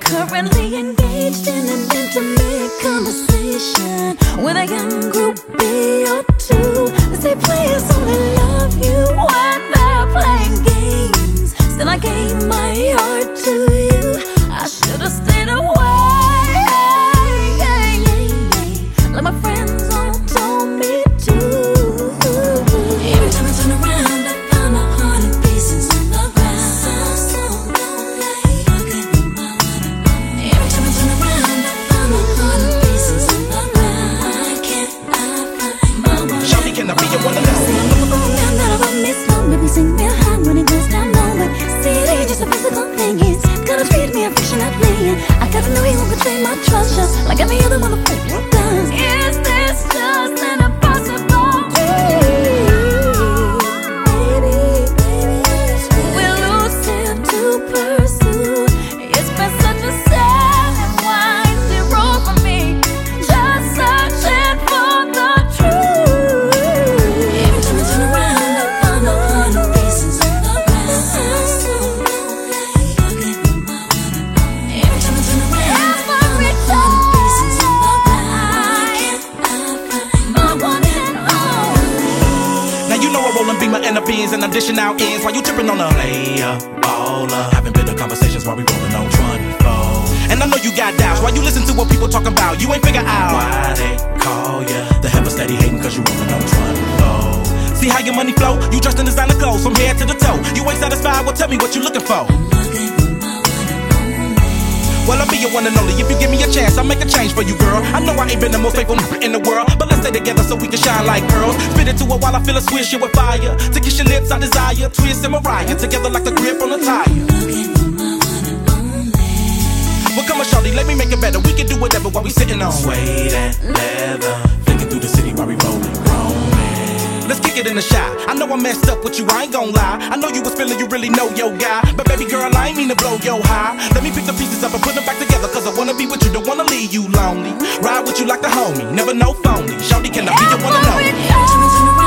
Currently engaged in an intimate conversation with a young groupie or two. They say players only love you when they're playing games. Still I gave my heart to you. I should've stayed away, like my friends all told me to. Every time I turn around, I find my heart in pieces on the ground. So lonely. Every time I turn around, I find my heart in pieces on the ground. Why can't I find my one? Shawty, can I be your one and only? Maybe sing me a high when it goes down low. But see, it ain't just a physical thing. It's gonna treat me affectionately. I gotta know you won't betray my trust, just like every other motherfucker does. Is this just an impossible dream? Baby, we're losing to pursue. It's been such a sad and winding road for me, just searching for the truth. Every time I turn around, I find my heart in pieces on the ground. So lonely. Every time I turn around, I find my heart in pieces on the ground. Why can't I find my one and only? Now you know I roll and beamer and the beans and I'm dishing out ends while you tripping on a player, baller. Having bitter conversations while we rolling on 24. And I know you got doubts while you listen to what people talking about. You ain't figure out why they call ya the heaven steady hating cause you rolling on 24. See how your money flow? You dressed in designer clothes from head to the toe. You ain't satisfied, well tell me what you looking for. Well, I'll be your one and only. If you give me a chance, I'll make a change for you, girl. I know I ain't been the most faithful in the world, but let's stay together so we can shine like pearls. Spit it to her while I feel a swish you with fire. To kiss your lips, I desire. Twist and Mariah together like the grip on a tire. Well, come on, shawty, let me make it better. We can do whatever while we sitting on suede and leather, flicking through the city while we rolling. Let's kick it in the shot. I know I messed up with you, I ain't gon' lie. I know you was feeling you really know your guy, but baby girl, I ain't mean to blow your high. Let me pick the pieces up and put them back together, cause I wanna be with you, don't wanna leave you lonely. Ride with you like the homie, never no phony. Shawty, can I be your one and only?